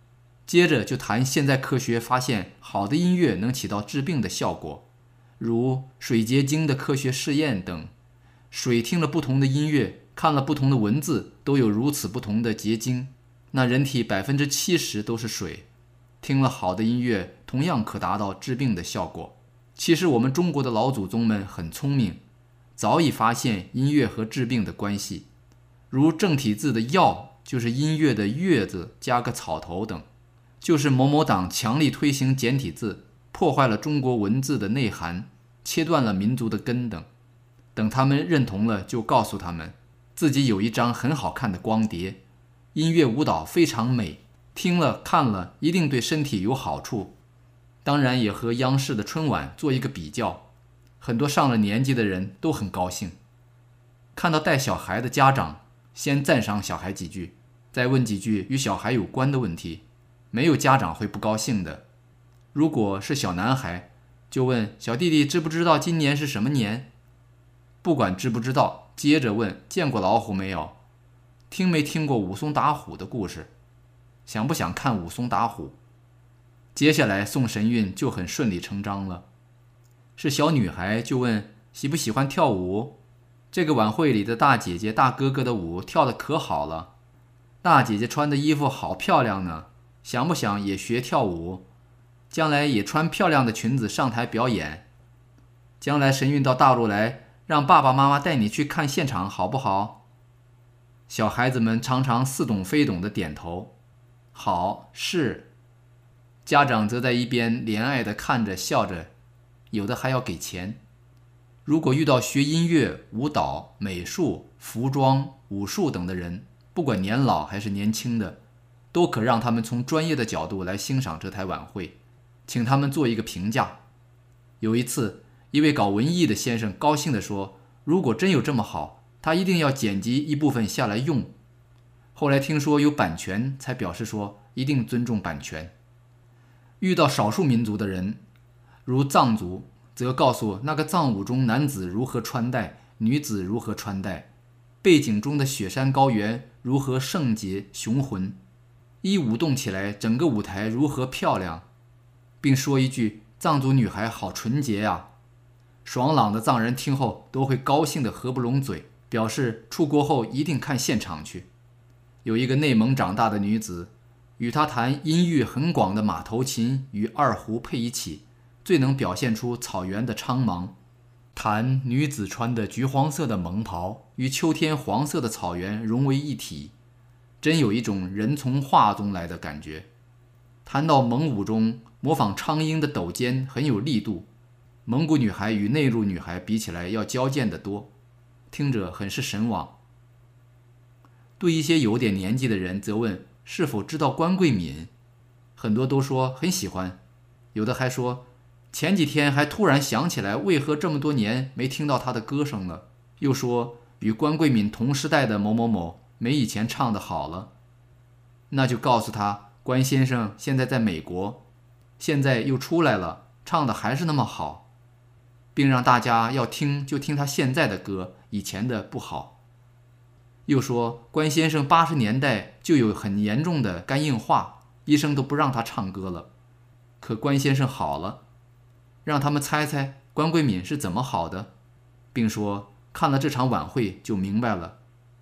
接着就谈现在科学发现好的音乐能起到治病的效果，如水结晶的科学试验等。水听了不同的音乐，看了不同的文字，都有如此不同的结晶。那人体百分之七十都是水，听了好的音乐，同样可达到治病的效果。其实我们中国的老祖宗们很聪明，早已发现音乐和治病的关系。如正体字的药，就是音乐的乐字加个草头等，就是某某党强力推行简体字，破坏了中国文字的内涵，切断了民族的根等。等他们认同了，就告诉他们自己有一张很好看的光碟，音乐舞蹈非常美，听了看了一定对身体有好处。当然也和央视的春晚做一个比较，很多上了年纪的人都很高兴。看到带小孩的家长，先赞赏小孩几句，再问几句与小孩有关的问题，没有家长会不高兴的。如果是小男孩，就问小弟弟知不知道今年是什么年？不管知不知道，接着问见过老虎没有？听没听过武松打虎的故事？想不想看武松打虎？接下来送神韵就很顺理成章了。是小女孩就问喜不喜欢跳舞？这个晚会里的大姐姐大哥哥的舞跳得可好了，大姐姐穿的衣服好漂亮呢，想不想也学跳舞？将来也穿漂亮的裙子上台表演？将来神韵到大陆来，让爸爸妈妈带你去看现场好不好？小孩子们常常似懂非懂的点头，好，是。家长则在一边怜爱地看着笑着，有的还要给钱。如果遇到学音乐、舞蹈、美术、服装、武术等的人，不管年老还是年轻的，都可让他们从专业的角度来欣赏这台晚会，请他们做一个评价。有一次，一位搞文艺的先生高兴地说，如果真有这么好，他一定要剪辑一部分下来用。后来听说有版权，才表示说一定尊重版权。遇到少数民族的人，如藏族，则告诉那个藏舞中男子如何穿戴，女子如何穿戴，背景中的雪山高原如何圣洁雄浑，一舞动起来整个舞台如何漂亮，并说一句藏族女孩好纯洁呀。爽朗的藏人听后都会高兴得合不拢嘴，表示出国后一定看现场去。有一个内蒙长大的女子，与她弹音域很广的马头琴与二胡配一起，最能表现出草原的苍茫。弹女子穿的橘黄色的蒙袍与秋天黄色的草原融为一体，真有一种人从画中来的感觉。谈到蒙舞中模仿苍鹰的抖肩很有力度，蒙古女孩与内陆女孩比起来要矫健得多，听着很是神往。对一些有点年纪的人则问是否知道关桂敏，很多都说很喜欢，有的还说前几天还突然想起来为何这么多年没听到她的歌声了，又说与关桂敏同时代的某某某没以前唱得好了。那就告诉他关先生现在在美国，现在又出来了，唱的还是那么好，并让大家要听就听他现在的歌，以前的不好。又说关先生八十年代就有很严重的肝硬化，医生都不让他唱歌了，可关先生好了。让他们猜猜关桂敏是怎么好的，并说看了这场晚会就明白了。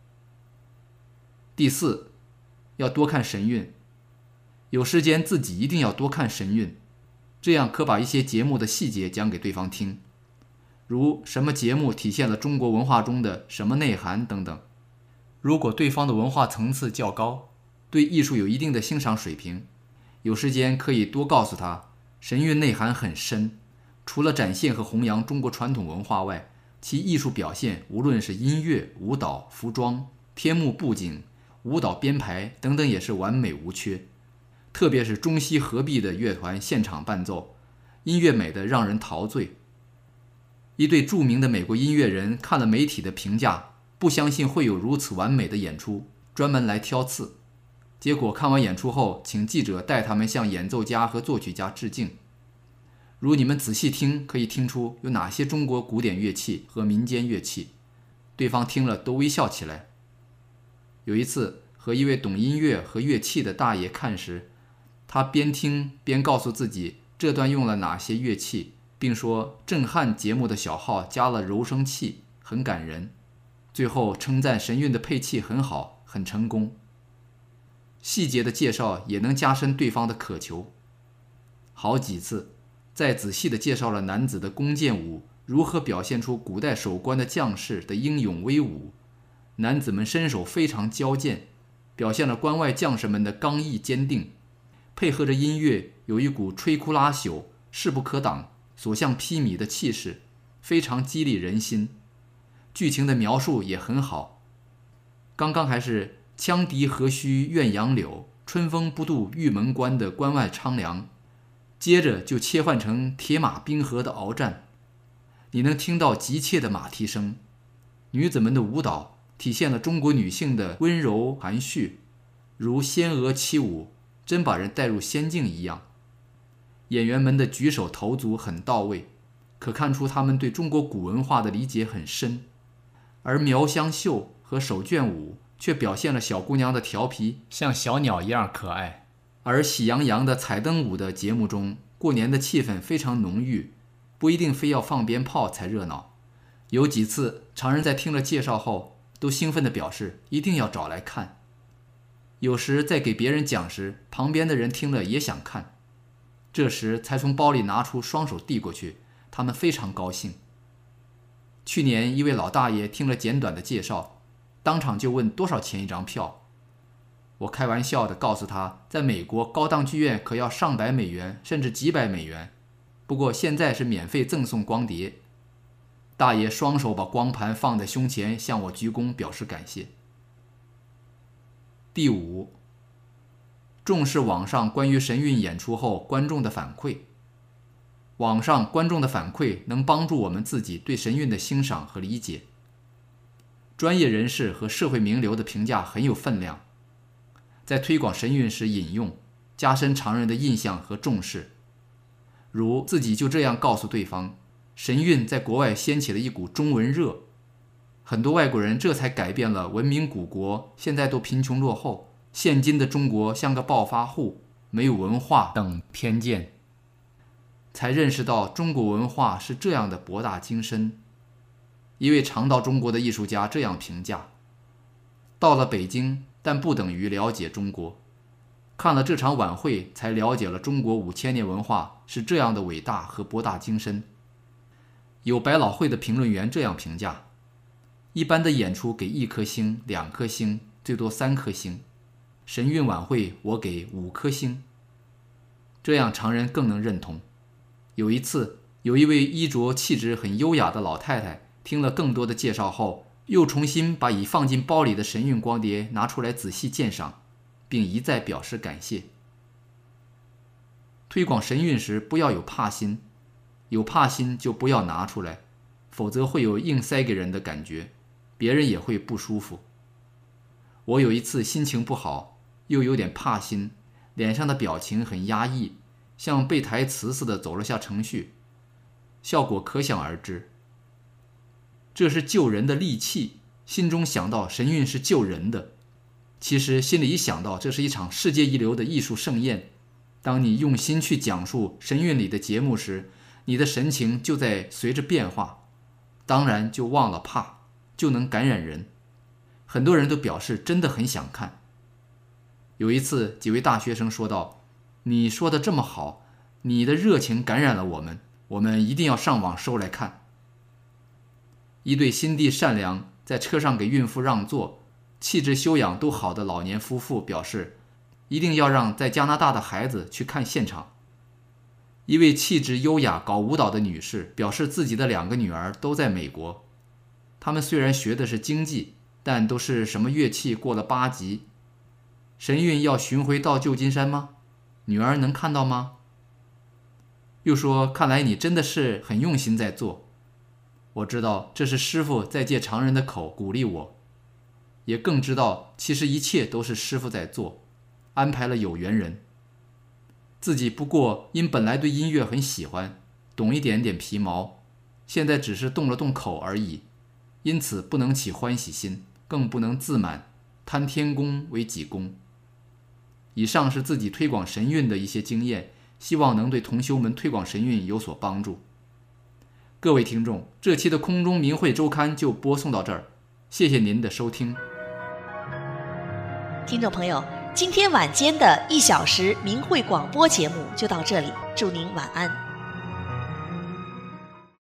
第四，要多看神韵，有时间自己一定要多看神韵，这样可把一些节目的细节讲给对方听，如什么节目体现了中国文化中的什么内涵等等。如果对方的文化层次较高，对艺术有一定的欣赏水平，有时间可以多告诉他神韵内涵很深，除了展现和弘扬中国传统文化外，其艺术表现无论是音乐、舞蹈、服装、天幕布景、舞蹈编排等等也是完美无缺。特别是中西合璧的乐团现场伴奏，音乐美得让人陶醉。一对著名的美国音乐人看了媒体的评价，不相信会有如此完美的演出，专门来挑刺。结果看完演出后，请记者带他们向演奏家和作曲家致敬。如你们仔细听，可以听出有哪些中国古典乐器和民间乐器，对方听了都微笑起来。有一次和一位懂音乐和乐器的大爷看时， 他边听边告诉自己这段用了哪些乐器，并说震撼节目的小号加了柔声器，很感人。最后称赞神韵的配器很好，很成功。细节的介绍也能加深对方的渴求。好几次再仔细地介绍了男子的弓箭舞如何表现出古代守关的将士的英勇威武，男子们身手非常矫健，表现了关外将士们的刚毅坚定，配合着音乐有一股摧枯拉朽、势不可挡、所向披靡的气势，非常激励人心。剧情的描述也很好，刚刚还是羌笛何须怨杨柳，春风不度玉门关的关外苍凉，接着就切换成铁马冰河的鏖战。你能听到急切的马蹄声，女子们的舞蹈体现了中国女性的温柔含蓄，如仙娥起舞，真把人带入仙境一样。演员们的举手投足很到位，可看出他们对中国古文化的理解很深。而苗香秀和手绢舞却表现了小姑娘的调皮， 像小鸟一样可爱。 而喜洋洋的彩灯舞的节目中，过年的气氛非常浓郁，不一定非要放鞭炮才热闹。有几次常人在听了介绍后都兴奋地表示一定要找来看。有时在给别人讲时，旁边的人听了也想看，这时才从包里拿出双手递过去，他们非常高兴。去年一位老大爷听了简短的介绍，当场就问多少钱一张票。我开玩笑地告诉他，在美国高档剧院可要上百美元甚至几百美元，不过现在是免费赠送光碟。大爷双手把光盘放在胸前，向我鞠躬表示感谢。第五，重视网上关于神韵演出后观众的反馈。网上观众的反馈能帮助我们自己对神韵的欣赏和理解。专业人士和社会名流的评价很有分量，在推广神韵时引用，加深常人的印象和重视。如自己就这样告诉对方，神韵在国外掀起了一股中文热，很多外国人这才改变了文明古国现在都贫穷落后，现今的中国像个暴发户，没有文化等偏见，才认识到中国文化是这样的博大精深。一位常到中国的艺术家这样评价：到了北京，但不等于了解中国。看了这场晚会，才了解了中国五千年文化是这样的伟大和博大精深。有百老汇的评论员这样评价：一般的演出给一颗星、两颗星，最多三颗星，神韵晚会我给五颗星。这样常人更能认同。有一次，有一位衣着气质很优雅的老太太，听了更多的介绍后，又重新把已放进包里的神韵光碟拿出来仔细鉴赏，并一再表示感谢。推广神韵时不要有怕心，有怕心就不要拿出来，否则会有硬塞给人的感觉，别人也会不舒服。我有一次心情不好，又有点怕心，脸上的表情很压抑，像背台词似的走了下程序，效果可想而知。这是救人的利器，心中想到神韵是救人的，其实心里一想到这是一场世界一流的艺术盛宴，当你用心去讲述神韵里的节目时，你的神情就在随着变化，当然就忘了怕，就能感染人。很多人都表示真的很想看。有一次，几位大学生说道：你说的这么好，你的热情感染了我们，我们一定要上网搜来看。一对心地善良，在车上给孕妇让座，气质修养都好的老年夫妇表示，一定要让在加拿大的孩子去看现场。一位气质优雅搞舞蹈的女士表示，自己的两个女儿都在美国，她们虽然学的是京剧，但都是什么乐器过了八级。神韵要巡回到旧金山吗？女儿能看到吗？又说，看来你真的是很用心在做。我知道这是师父在借常人的口鼓励我，也更知道其实一切都是师父在做，安排了有缘人。自己不过因本来对音乐很喜欢，懂一点点皮毛，现在只是动了动口而已，因此不能起欢喜心，更不能自满，贪天功为己功。 以上是自己推广神韵的一些经验，希望能对同修们推广神韵有所帮助。各位听众，这期的空中明慧周刊就播送到这儿，谢谢您的收听。 听众朋友，今天晚间的一小时明慧广播节目就到这里，祝您晚安。